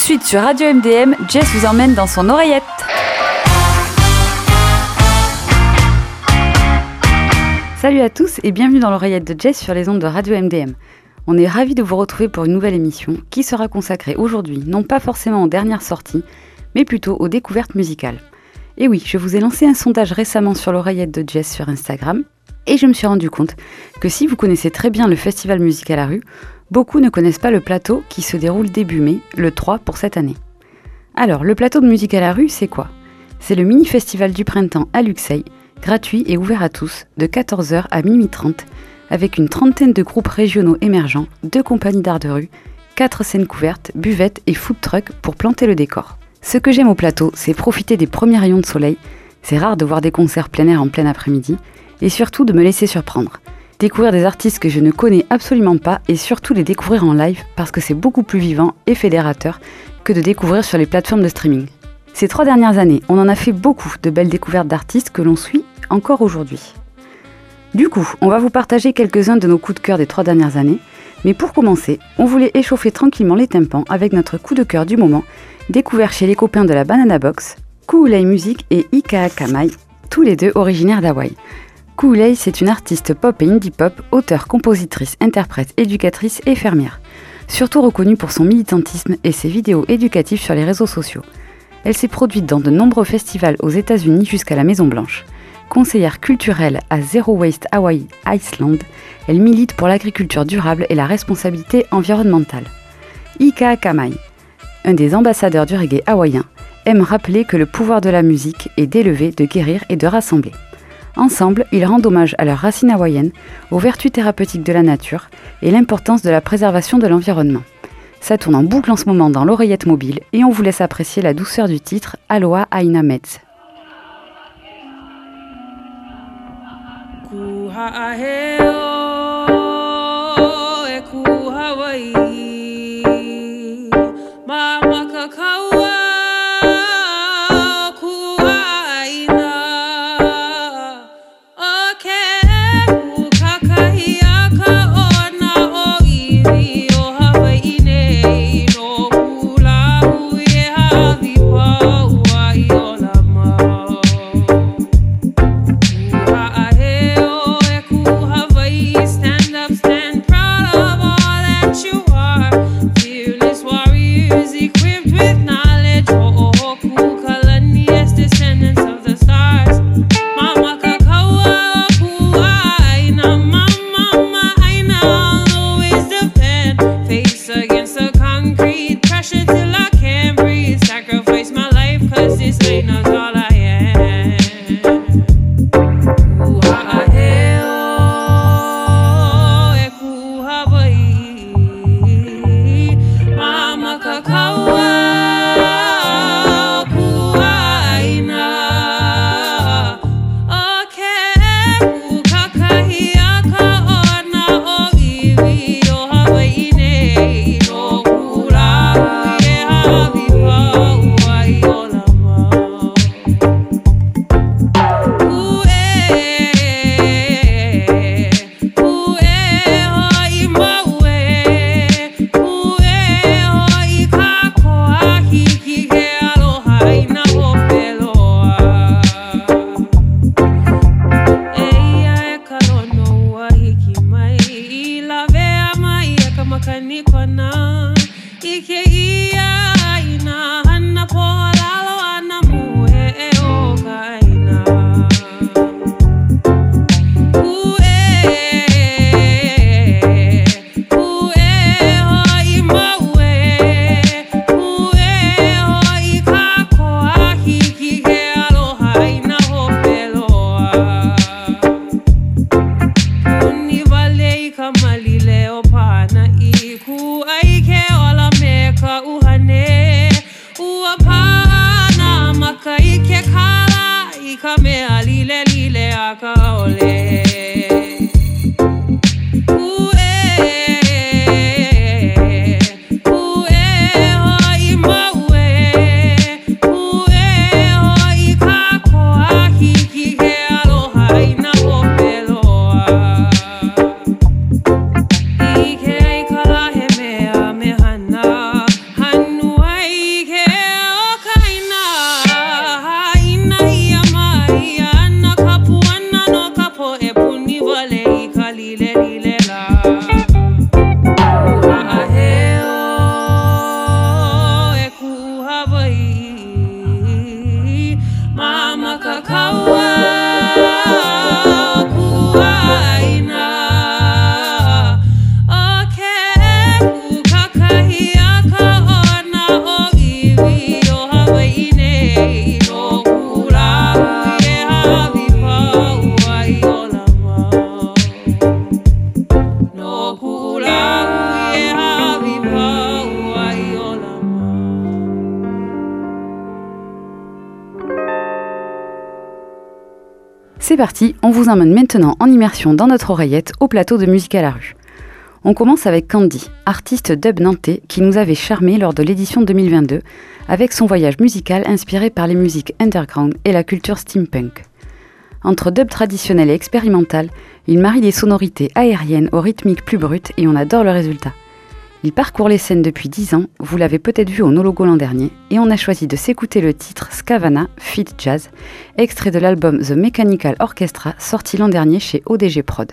suite sur Radio MDM, Jess vous emmène dans son oreillette. Salut à tous et bienvenue dans l'oreillette de Jess sur les ondes de Radio MDM. On est ravis de vous retrouver pour une nouvelle émission qui sera consacrée aujourd'hui non pas forcément aux dernières sorties, mais plutôt aux découvertes musicales. Et oui, je vous ai lancé un sondage récemment sur l'oreillette de Jess sur Instagram et je me suis rendu compte que si vous connaissez très bien le festival Musique à la rue, beaucoup ne connaissent pas le plateau qui se déroule début mai, le 3 pour cette année. Alors, le plateau de Musique à la rue, c'est quoi ? C'est le mini-festival du printemps à Luxeuil, gratuit et ouvert à tous, de 14h à minuit 30, avec une trentaine de groupes régionaux émergents, 2 compagnies d'art de rue, 4 scènes couvertes, buvettes et food truck pour planter le décor. Ce que j'aime au plateau, c'est profiter des premiers rayons de soleil, c'est rare de voir des concerts plein air en plein après-midi, et surtout de me laisser surprendre. Découvrir des artistes que je ne connais absolument pas et surtout les découvrir en live parce que c'est beaucoup plus vivant et fédérateur que de découvrir sur les plateformes de streaming. Ces 3 dernières années, on en a fait beaucoup de belles découvertes d'artistes que l'on suit encore aujourd'hui. Du coup, on va vous partager quelques-uns de nos coups de cœur des 3 dernières années, mais pour commencer, on voulait échauffer tranquillement les tympans avec notre coup de cœur du moment, découvert chez les copains de la Banana Box, Ku'ulei Music et Ika Kamai, tous les deux originaires d'Hawaï. Ku'ulei, c'est une artiste pop et indie pop, auteure, compositrice, interprète, éducatrice et fermière. Surtout reconnue pour son militantisme et ses vidéos éducatives sur les réseaux sociaux. Elle s'est produite dans de nombreux festivals aux États-Unis jusqu'à la Maison Blanche. Conseillère culturelle à Zero Waste Hawaii Iceland, elle milite pour l'agriculture durable et la responsabilité environnementale. Ika Kamai, un des ambassadeurs du reggae hawaïen, aime rappeler que le pouvoir de la musique est d'élever, de guérir et de rassembler. Ensemble, ils rendent hommage à leurs racines hawaïennes, aux vertus thérapeutiques de la nature et l'importance de la préservation de l'environnement. Ça tourne en boucle en ce moment dans l'oreillette mobile et on vous laisse apprécier la douceur du titre Aloha Aina Metz. Kamali leo pana iku aike ola meka C'est parti, on vous emmène maintenant en immersion dans notre oreillette au plateau de Musique à la rue. On commence avec Candy, artiste dub nantais qui nous avait charmé lors de l'édition 2022 avec son voyage musical inspiré par les musiques underground et la culture steampunk. Entre dub traditionnel et expérimental, il marie des sonorités aériennes aux rythmiques plus brutes et on adore le résultat. Il parcourt les scènes depuis 10 ans, vous l'avez peut-être vu au Nologo l'an dernier, et on a choisi de s'écouter le titre Scavana feat. Jazz, extrait de l'album The Mechanical Orchestra sorti l'an dernier chez ODG Prod.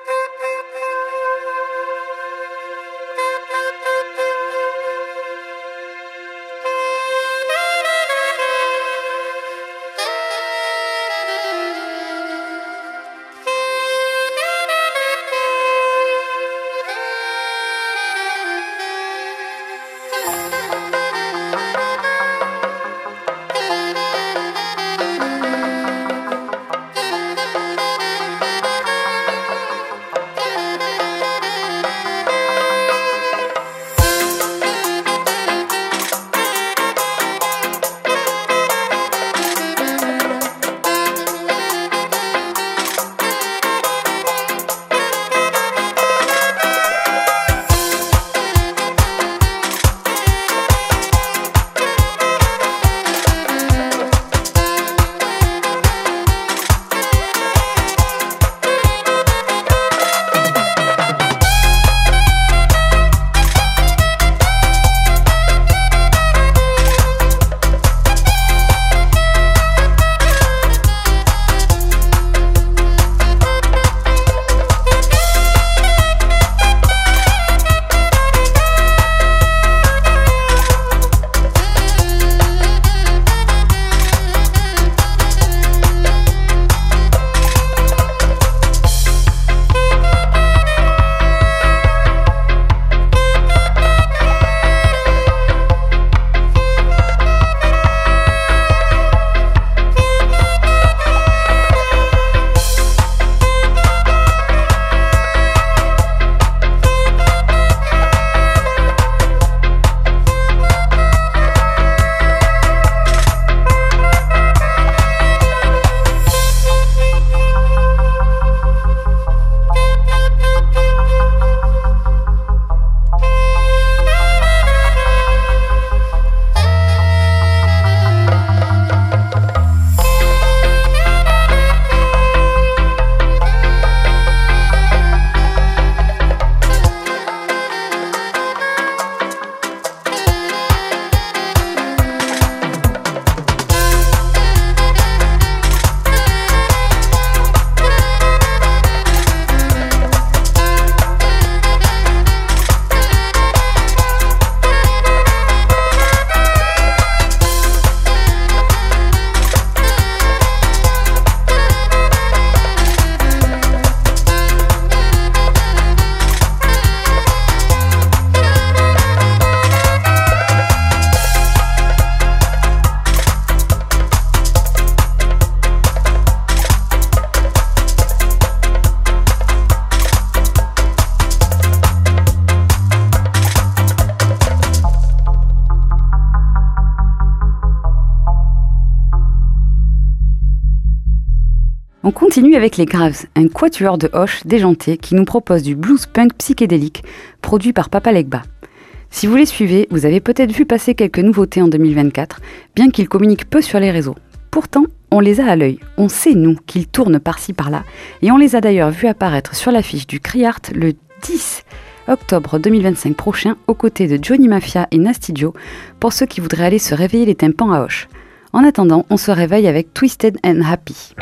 On continue avec les Graves, un quatuor de Hoche déjanté qui nous propose du blues punk psychédélique produit par Papa Legba. Si vous les suivez, vous avez peut-être vu passer quelques nouveautés en 2024, bien qu'ils communiquent peu sur les réseaux. Pourtant, on les a à l'œil, on sait nous qu'ils tournent par-ci par-là, et on les a d'ailleurs vus apparaître sur l'affiche du CRIART le 10 octobre 2025 prochain aux côtés de Johnny Mafia et Nasty Joe pour ceux qui voudraient aller se réveiller les tympans à Hoche. En attendant, on se réveille avec Twisted and Happy.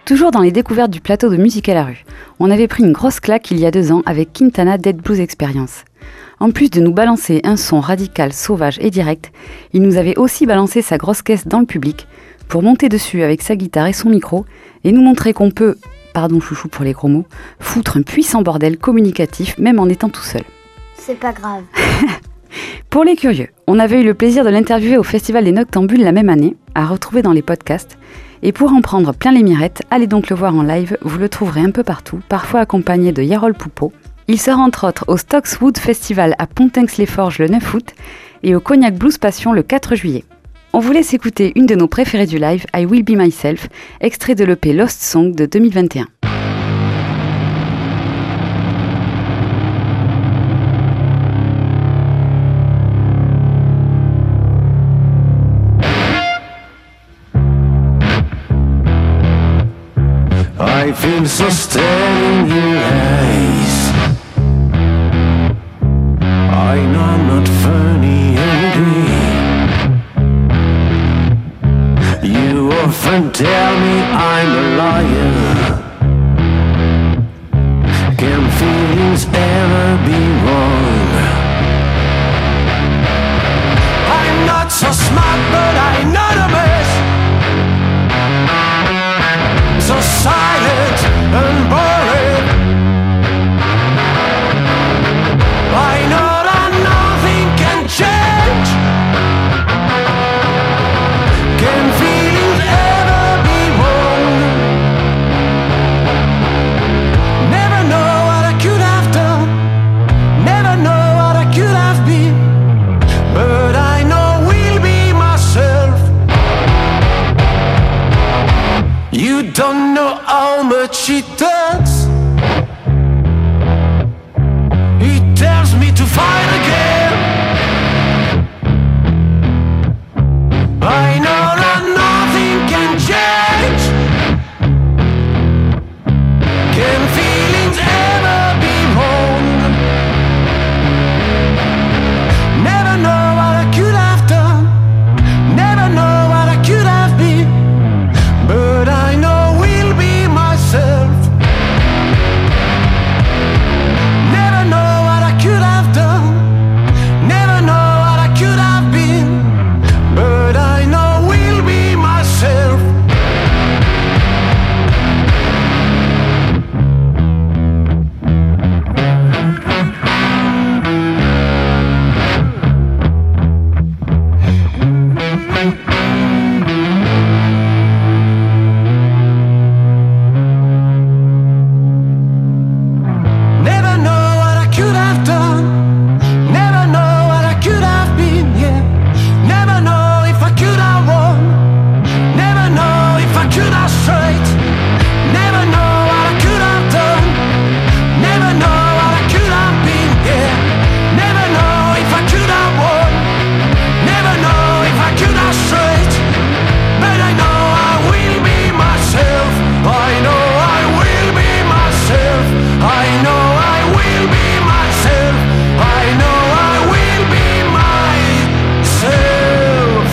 Toujours dans les découvertes du plateau de musique à la rue, on avait pris une grosse claque il y a 2 ans avec Quintana Dead Blues Experience. En plus de nous balancer un son radical, sauvage et direct, il nous avait aussi balancé sa grosse caisse dans le public pour monter dessus avec sa guitare et son micro et nous montrer qu'on peut, pardon chouchou pour les gros mots, foutre un puissant bordel communicatif même en étant tout seul. C'est pas grave. Pour les curieux, on avait eu le plaisir de l'interviewer au Festival des Noctambules la même année, à retrouver dans les podcasts. Et pour en prendre plein les mirettes, allez donc le voir en live, vous le trouverez un peu partout, parfois accompagné de Yarol Poupeau. Il sera entre autres au Stockswood Festival à Pontinx-les-Forges le 9 août et au Cognac Blues Passion le 4 juillet. On vous laisse écouter une de nos préférées du live, I Will Be Myself, extrait de l'EP Lost Song de 2021. I feel so staring in your eyes. I know I'm not funny anyway. You often tell me I'm a liar. Can feelings ever be wrong? I'm not so smart, but I know the best. So silent and boring. I know that nothing can change. Can feelings ever be wrong? Never know what I could have done. Never know what I could have been. But I know we'll be myself. You don't know how much it hurts. It tells me to fight again. I know that nothing can change. Can feelings ever be wrong? Never know what I could have done. Never know what I could have been. But I know we'll be myself. Never know what I could have done. Never know what I could have been. But I know we'll be myself. Never know what I could have done. Never know what I could have been, yeah. Never know if I could have won. Never know if I could have straight. Never know what I could have done. Never know what I could have been, yeah. Never know if I could have won. Never know if I could have straight. But I know I will be myself. I know I will be myself. I know I will be myself. I know I will be myself.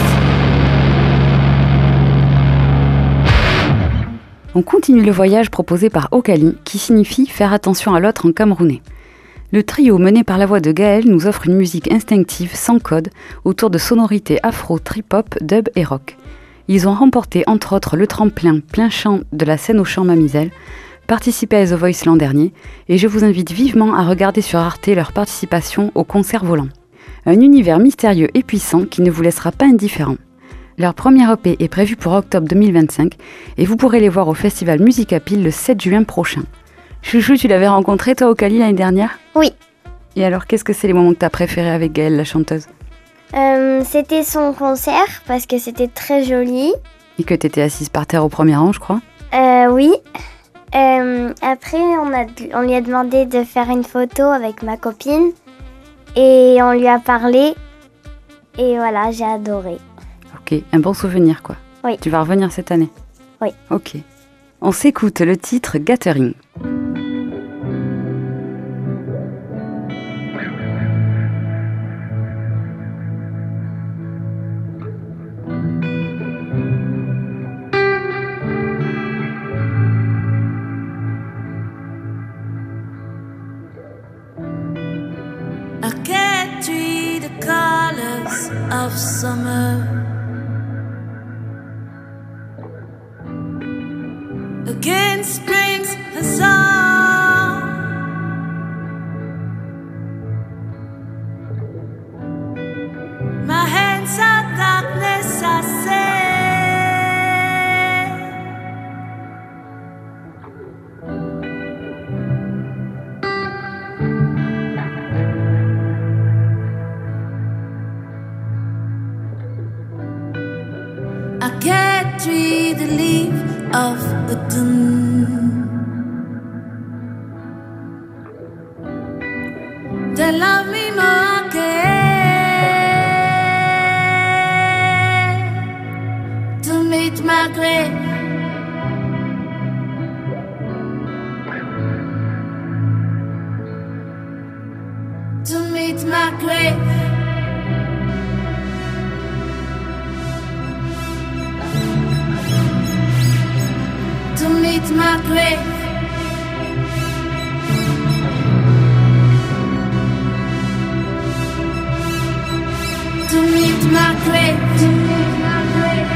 On continue le voyage proposé par Okali, qui signifie faire attention à l'autre en camerounais. Le trio mené par la voix de Gaël nous offre une musique instinctive, sans code, autour de sonorités afro, trip-hop, dub et rock. Ils ont remporté entre autres le tremplin plein champ de la scène au champ Mamiselle, participé à The Voice l'an dernier, et je vous invite vivement à regarder sur Arte leur participation au concert volant. Un univers mystérieux et puissant qui ne vous laissera pas indifférent. Leur premier EP est prévu pour octobre 2025 et vous pourrez les voir au festival Musicapil le 7 juin prochain. Chouchou, tu l'avais rencontré toi au Cali l'année dernière ? Oui. Et alors, qu'est-ce que c'est les moments que tu as préférés avec Gaëlle, la chanteuse ? C'était son concert parce que c'était très joli. Et que tu étais assise par terre au premier rang, je crois ? Oui. Après, on lui a demandé de faire une photo avec ma copine. Et on lui a parlé. Et voilà, j'ai adoré. Ok, un bon souvenir quoi. Oui. Tu vas revenir cette année ? Oui. Ok. On s'écoute le titre Gathering. of summer. Against spring's huzzah, my hands are darkness, I say. I can't read the leaf of autumn. They love me more to meet my grave. To meet my grave. To meet my grave. To meet my grave. To meet my grave.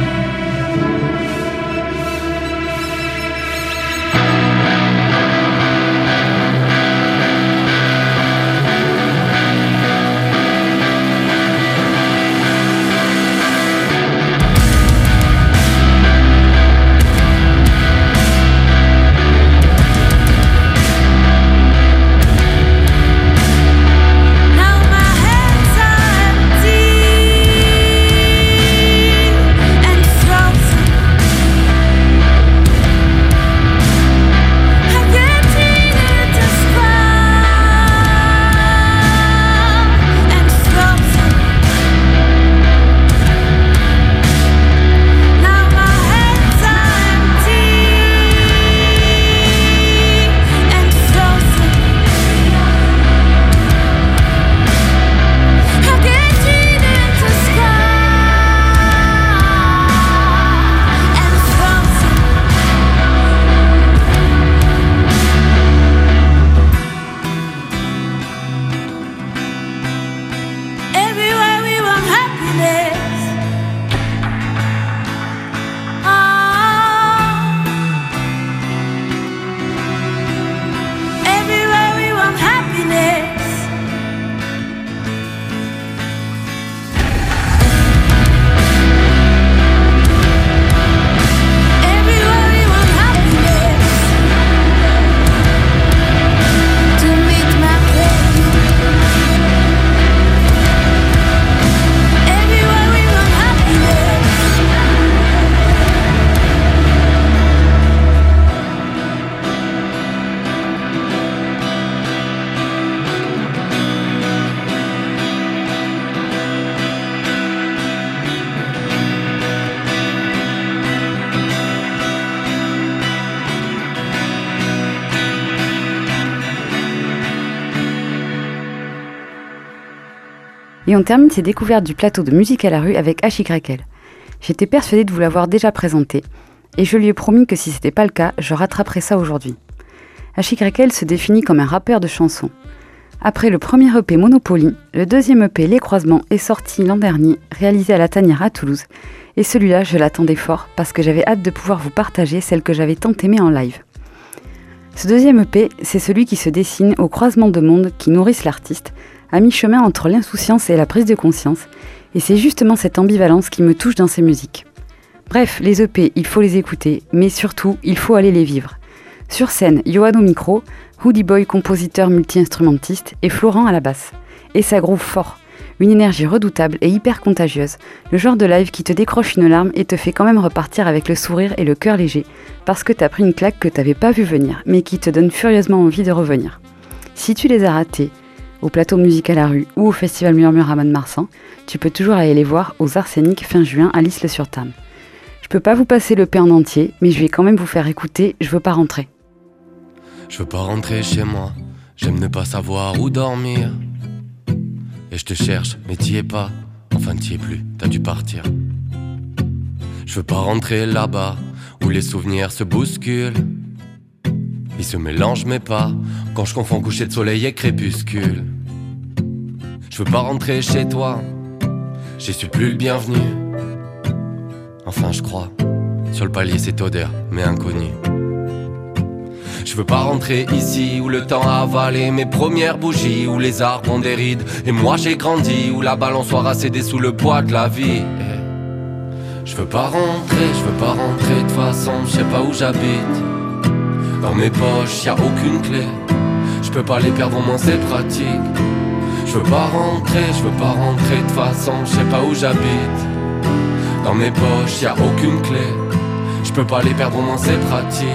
Et on termine ces découvertes du plateau de musique à la rue avec HYL. J'étais persuadée de vous l'avoir déjà présenté, et je lui ai promis que si c'était pas le cas, je rattraperais ça aujourd'hui. HYL se définit comme un rappeur de chansons. Après le premier EP Monopoly, le deuxième EP Les Croisements est sorti l'an dernier, réalisé à la Tanière à Toulouse, et celui-là je l'attendais fort parce que j'avais hâte de pouvoir vous partager celle que j'avais tant aimée en live. Ce deuxième EP, c'est celui qui se dessine au croisement de mondes qui nourrissent l'artiste, à mi-chemin entre l'insouciance et la prise de conscience, et c'est justement cette ambivalence qui me touche dans ses musiques. Bref, les EP, il faut les écouter, mais surtout, il faut aller les vivre. Sur scène, Johan au micro, Hoodie Boy compositeur multi-instrumentiste et Florent à la basse. Et ça groove fort, une énergie redoutable et hyper contagieuse, le genre de live qui te décroche une larme et te fait quand même repartir avec le sourire et le cœur léger, parce que t'as pris une claque que t'avais pas vu venir, mais qui te donne furieusement envie de revenir. Si tu les as ratés, au plateau musique à la rue ou au festival Murmure à Mont-de-Marsan, tu peux toujours aller les voir aux Arsenic fin juin à l'Isle-sur-Tarn. Je peux pas vous passer le l'EP en entier, mais je vais quand même vous faire écouter Je veux pas rentrer. Je veux pas rentrer chez moi, j'aime ne pas savoir où dormir. Et je te cherche, mais t'y es pas, enfin t'y es plus, t'as dû partir. Je veux pas rentrer là-bas, où les souvenirs se bousculent. Ils se mélangent mais pas, quand je confonds coucher de soleil et crépuscule. Je veux pas rentrer chez toi, j'y suis plus le bienvenu. Enfin je crois, sur le palier cette odeur, mais inconnue. Je veux pas rentrer ici où le temps a avalé mes premières bougies, où les arbres ont des rides et moi j'ai grandi, où la balançoire a cédé sous le poids de la vie. Je veux pas rentrer, de toute façon je sais pas où j'habite. Dans mes poches y a aucune clé, je peux pas les perdre, au moins c'est pratique. Je veux pas rentrer, de toute façon je sais pas où j'habite. Dans mes poches y a aucune clé, je peux pas les perdre, au moins c'est pratique.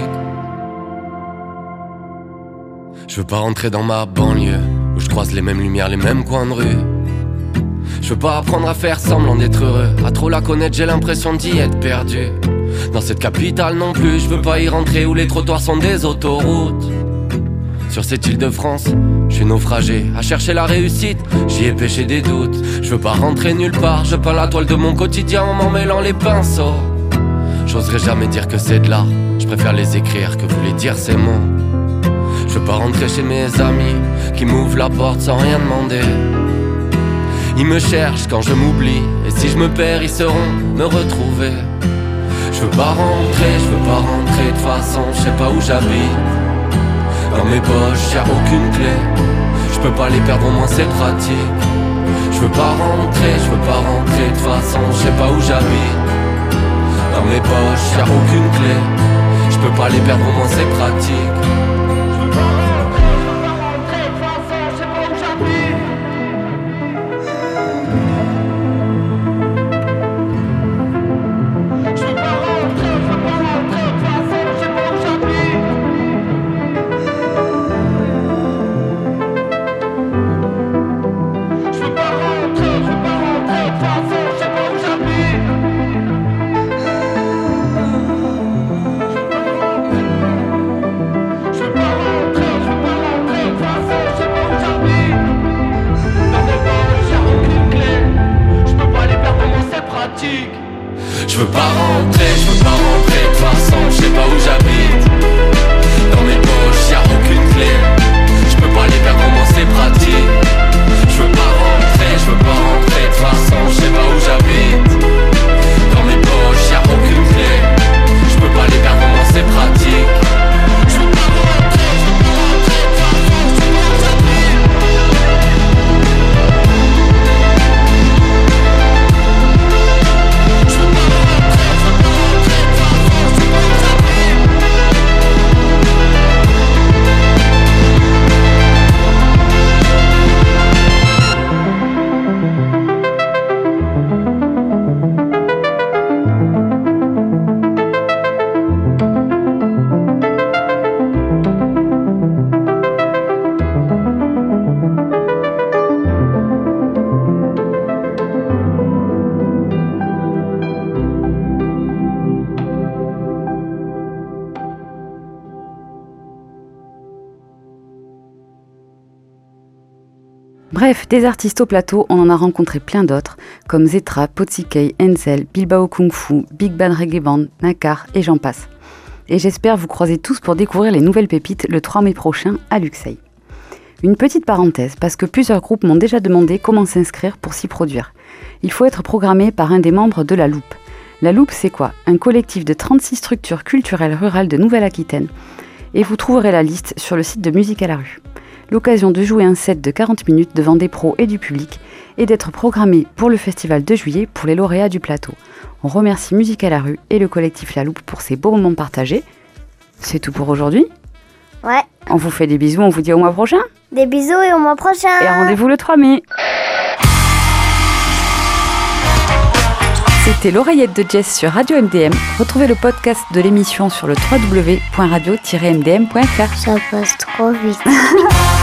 Je veux pas rentrer dans ma banlieue, où je croise les mêmes lumières, les mêmes coins de rue. Je veux pas apprendre à faire semblant d'être heureux, à trop la connaître j'ai l'impression d'y être perdu. Dans cette capitale non plus, je veux pas y rentrer où les trottoirs sont des autoroutes. Sur cette île de France, je suis naufragé, à chercher la réussite, j'y ai pêché des doutes. Je veux pas rentrer nulle part, je peins la toile de mon quotidien en m'en mêlant les pinceaux. J'oserais jamais dire que c'est de l'art, je préfère les écrire que vous les dire ces mots. Je veux pas rentrer chez mes amis, qui m'ouvrent la porte sans rien demander. Ils me cherchent quand je m'oublie, et si je me perds ils sauront me retrouver. Je veux pas rentrer, de toute façon je sais pas où j'habite. Dans mes poches y'a aucune clé, je peux pas les perdre, au moins c'est pratique. Je veux pas rentrer, de toute façon je sais pas où j'habite. Dans mes poches y'a aucune clé, je peux pas les perdre, au moins c'est pratique. Je veux pas rentrer, de toute façon je sais pas où j'habite. Dans mes poches y'a aucune clé, je peux pas les perdre, au moins c'est pratique. Je veux pas rentrer, de toute façon je sais pas où j'habite. Dans mes poches y'a aucune clé, je peux pas les perdre, au moins c'est pratique. Je veux pas rentrer, de toute façon je sais pas où j'habite. Bref, des artistes au plateau, on en a rencontré plein d'autres, comme Zetra, Potsikey, Enzel, Bilbao Kung Fu, Big Band Reggae Band, Nakar et j'en passe. Et j'espère vous croiser tous pour découvrir les nouvelles pépites le 3 mai prochain à Luxeuil. Une petite parenthèse, parce que plusieurs groupes m'ont déjà demandé comment s'inscrire pour s'y produire. Il faut être programmé par un des membres de La Loupe. La Loupe, c'est quoi ? Un collectif de 36 structures culturelles rurales de Nouvelle-Aquitaine. Et vous trouverez la liste sur le site de Musique à la rue. L'occasion de jouer un set de 40 minutes devant des pros et du public et d'être programmé pour le festival de juillet pour les lauréats du plateau. On remercie Musique à la rue et le collectif La Loupe pour ces beaux moments partagés. C'est tout pour aujourd'hui. Ouais. On vous fait des bisous, on vous dit au mois prochain. Des bisous et au mois prochain. Et rendez-vous le 3 mai. C'était l'oreillette de Jess sur Radio MDM. Retrouvez le podcast de l'émission sur le www.radio-mdm.fr. Ça passe trop vite.